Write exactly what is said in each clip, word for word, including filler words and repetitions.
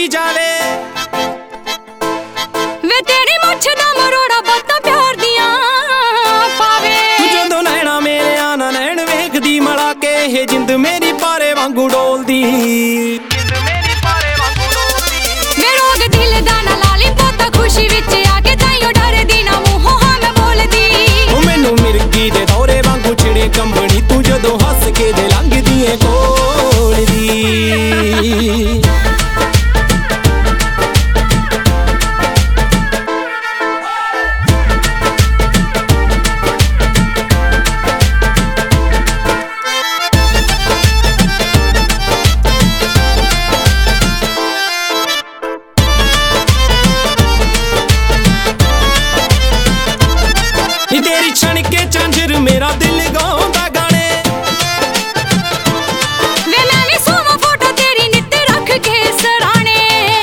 ਕਰੀ ਜਾਵੇ ਵੇ ਤੇਰੀ ਮੁੱਛ ਦਾ ਮਰੋੜਾ ਬਾਤਾਂ ਪਿਆਰ ਦੀਆਂ ਪਾਵੇ ਜਦੋਂ ਨੈਣਾ ਮੇਰੇ ਆਨਾ ਨੈਣ ਵੇਖਦੀ ਮਲਾ ਕੇ ਇਹ ਜਿੰਦ ਮੇਰੀ ਪਾਰੇ ਵਾਂਗੂ ਡੋਲਦੀ ਜਿੰਦ ਮੇਰੀ ਪਾਰੇ ਵਾਂਗੂ ਡੋਲਦੀ ਵੇ ਰੋਗ ਦਿਲ ਦਾ ਨਾ ਲਾਲੀ ਪੋਤਾ ਖੁਸ਼ੀ ਵਿੱਚ ਆ ਕੇ ਤਾਈਓ ਡਰਦੀ ਨਾ ਮੂੰਹੋਂ ਹਾਂ ਮੈਂ ਬੋਲਦੀ ਉਹ ਮੈਨੂੰ ਮਿਰਗੀ ਦੇ ਦੌਰੇ ਵਾਂਗੂ ਛਿੜੇ ਕੰਬਣੀ ਤੂੰ ਜਦੋਂ ਹੱਸ ਕੇ ਦੇ ਲੰਘਦੀ ਏ ਕੋਲ ਦੀ तेरी छण के झांझर मेरा दिल गाउंदा गाने वे मैं भी सोवा फोटो तेरी नित रख के सराणे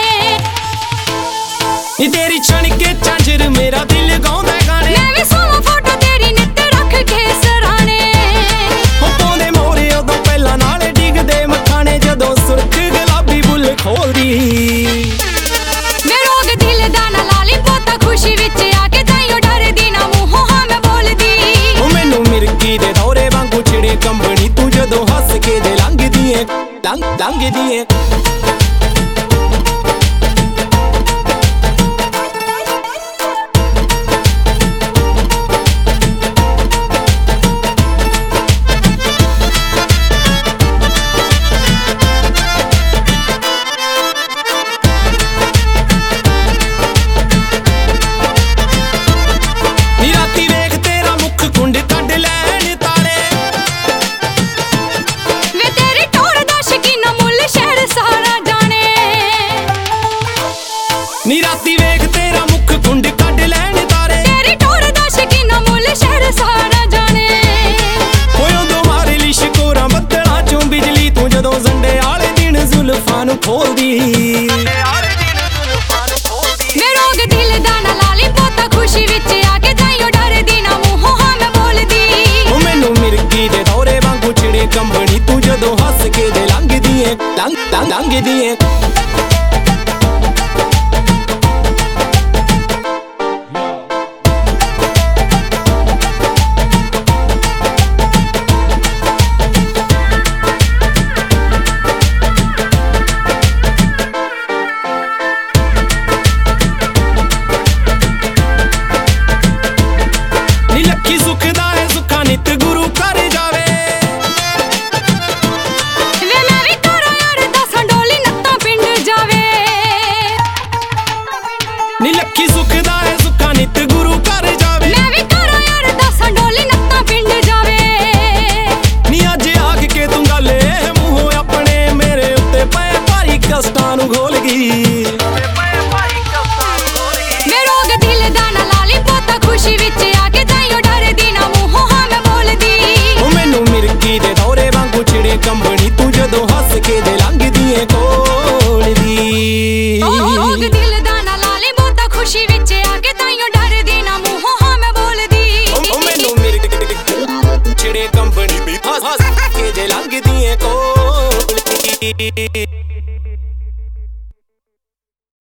तेरी छण के झांझर मेरा दिल गाउंदा गाने मैं भी सोवा फोटो तेरी नित रख के सराणे हो पाउंदे मोरे उदों पहला नाल डिगदे मखाने जदों सुर्ख गुलाबी बुल खोलदी वे रोग दिल दा ना लाली पोता खुशी विच आके ताईओ डरदी ना मूंहों हां मैं बोलदी ओ मैनू मिर्गी दे दौरे वांगू छिड़े कंबनी तू जदों हस के दे लंघदी ऐ लंघ लंघदी ऐ नी राती वेख तेरा मुख कुंड कड लैण तारे तेरी टोर दा शकीना मुल शहर सारा जाने होए उदों मारे लिश कोरा बदला चों बिजली तू जदों झंडे आले दिन जुल्फां नूं खोलदी वे रोग दिल दा ना लाली पोता खुशी विच आके ताईओ डरदी ना मूंहों हां मैं बोलदी ओ मैनू मिर्गी दे दौरे वांगू छिड़े कंबनी तू जदों हस के दे लंघदी ऐ लंघ लंघ लंघदी ऐ नी लखी सुखदा है सुखा नित गुरु घर जावे मैं भी करा यार दस डोली नत्ता पिंड जावे नी अज आख के तू गले मूंहों अपने मेरे उत्ते पए भारी कष्टां नूं घोल गई वे रोग दिल दा ना लाली पोता खुशी विच आके ताईओ डरदी ना मूंहों हां मैं बोलदी ओ मैनू मिर्गी दे दौरे वांगू छिड़े कंबनी तू जदों हस के दे लंघदी ऐ कोल दी रोग दिल दा ना लाली पोता खुशी विच आके ताईओ डरदी ना मूंहों हां मैं बोलदी ओ मैनू मिर्गी छिड़े कंबनी हस हस के दे लंघदी ऐ कोल दी